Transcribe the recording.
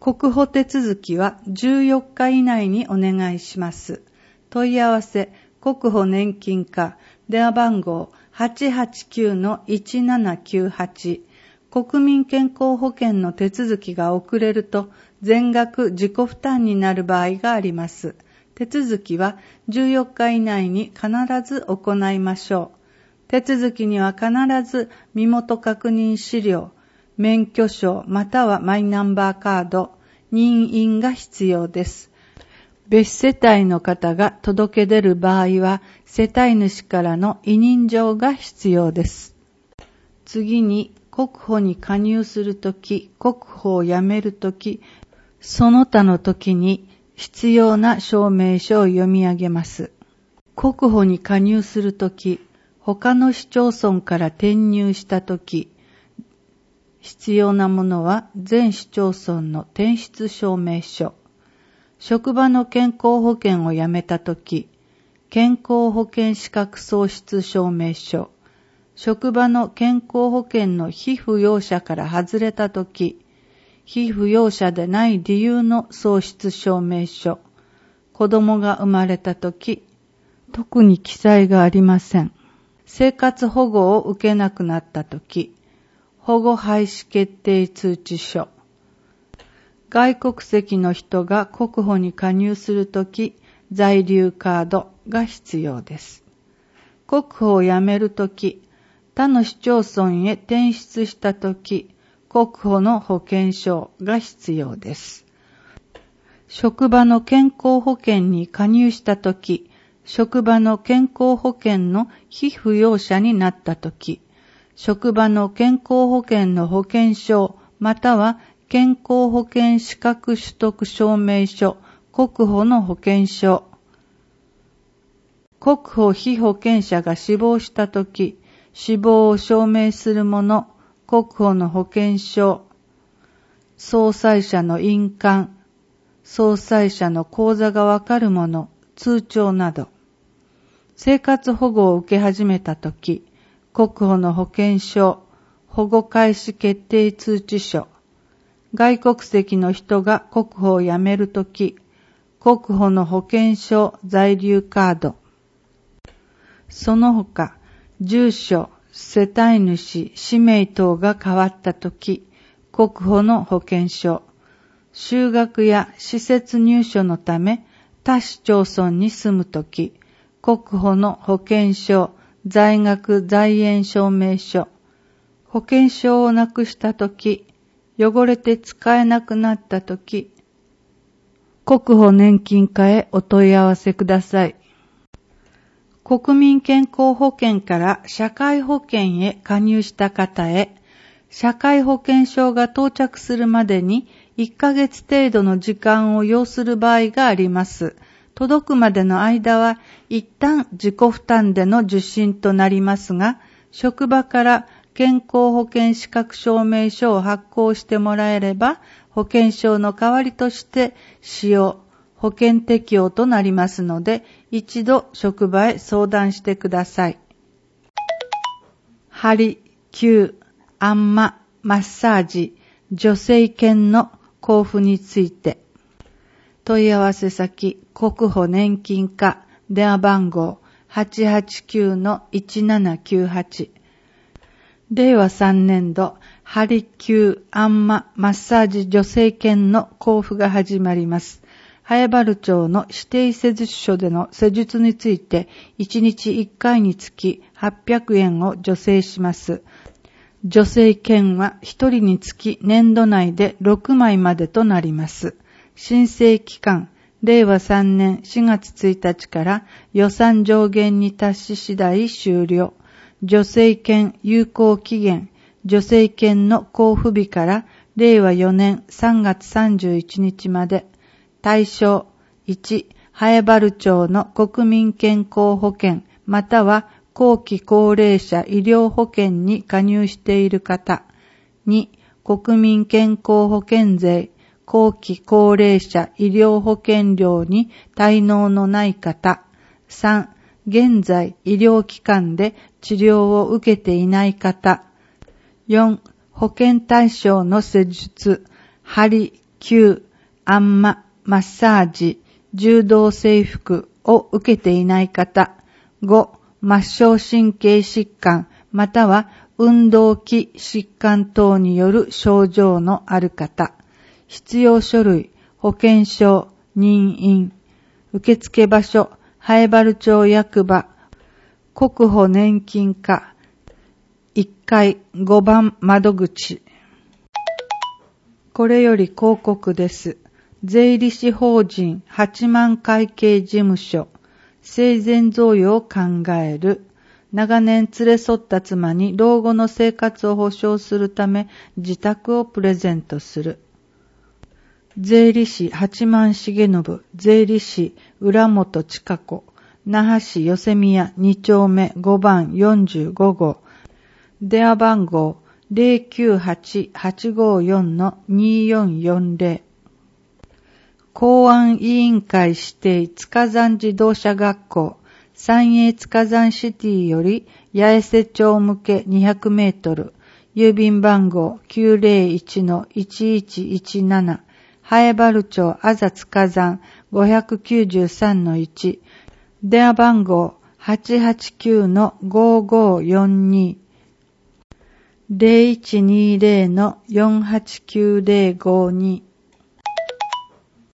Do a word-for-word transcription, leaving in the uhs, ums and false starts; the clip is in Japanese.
国保手続きはじゅうよっか以内にお願いします。問い合わせ、国保年金課、電話番号 はちはちきゅうのいちななきゅうはち。国民健康保険の手続きが遅れると全額自己負担になる場合があります。手続きはじゅうよっか以内に必ず行いましょう。手続きには必ず身元確認資料、免許証またはマイナンバーカード、任印が必要です。別世帯の方が届け出る場合は、世帯主からの委任状が必要です。次に、国保に加入するとき、国保を辞めるとき、その他のときに必要な証明書を読み上げます。国保に加入するとき、他の市町村から転入したとき、必要なものは全市町村の転出証明書。職場の健康保険を辞めたとき、健康保険資格喪失証明書。職場の健康保険の被扶養者から外れたとき、被扶養者でない理由の喪失証明書。子供が生まれたとき、特に記載がありません。生活保護を受けなくなったとき、保護廃止決定通知書。外国籍の人が国保に加入するとき、在留カードが必要です。国保を辞めるとき、他の市町村へ転出したとき、国保の保険証が必要です。職場の健康保険に加入したとき、職場の健康保険の被扶養者になったとき、職場の健康保険の保険証または健康保険資格取得証明書、国保の保険証。国保被保険者が死亡したとき、死亡を証明するもの、国保の保険証、葬祭者の印鑑、葬祭者の口座がわかるもの、通帳など。生活保護を受け始めたとき、国保の保険証、保護開始決定通知書。外国籍の人が国保を辞めるとき、国保の保険証、在留カード。その他、住所、世帯主、氏名等が変わったとき、国保の保険証。就学や施設入所のため、他市町村に住むとき、国保の保険証、在学在園証明書。保険証をなくしたとき、汚れて使えなくなったとき、国保年金課へお問い合わせください。国民健康保険から社会保険へ加入した方へ、社会保険証が到着するまでにいっかげつ程度の時間を要する場合があります。届くまでの間は一旦自己負担での受診となりますが、職場から健康保険資格証明書を発行してもらえれば、保険証の代わりとして使用、保険適用となりますので、一度職場へ相談してください。鍼、灸、あんま、マッサージ、助成金の交付について、問い合わせ先、国保年金課、電話番号 はちはちきゅうのいちななきゅうはち。れいわさんねん度、鍼灸、あんま、マッサージ助成金の交付が始まります。早原町の指定施術所での施術について、いちにちいっかいにつきはっぴゃくえんを助成します。助成券はひとりにつき年度内でろくまいまでとなります。申請期間、れいわさんねんしがつついたちから予算上限に達し次第終了。助成券有効期限、助成券の交付日かられいわよねんさんがつさんじゅういちにちまで。対象いち、早原町の国民健康保険または後期高齢者医療保険に加入している方。に、国民健康保険税後期高齢者医療保険料に滞納のない方。さん、現在医療機関で治療を受けていない方。よん、保険対象の施術、鍼、 きゅう、あんま、マッサージ、柔道整復を受けていない方。ご、末梢神経疾患または運動器疾患等による症状のある方。必要書類、保険証、任印。受付場所、南風原町役場、国保年金課、いっかいごばん窓口。これより広告です。税理士法人八幡会計事務所、生前贈与を考える。長年連れ添った妻に老後の生活を保障するため自宅をプレゼントする。税理士八幡重信、税理士浦本千佳子、那覇市寄宮に丁目ごばんよんじゅうご号。電話番号 ゼロきゅうはち はちごよん によんよんゼロ。公安委員会指定塚山自動車学校、三栄塚山シティより八重瀬町向けにひゃくメートル、郵便番号 きゅうゼロいち いちいちいちなな、南風原町あざ塚山 ごきゅうさんいち、電話番号 はちはちきゅう ごごよんに、ゼロいちにゼロ よんはちきゅうゼロごに。